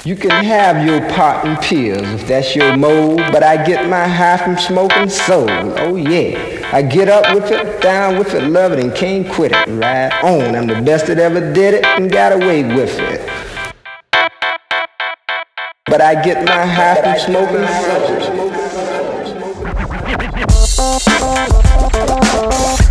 You can have your pot and pills if that's your mode, but I get my high from smoking soul. Oh yeah, I get up with it, down with it, love it, and can't quit it. Right on, I'm the best that ever did it and got away with it. But I get my high from smoking soul.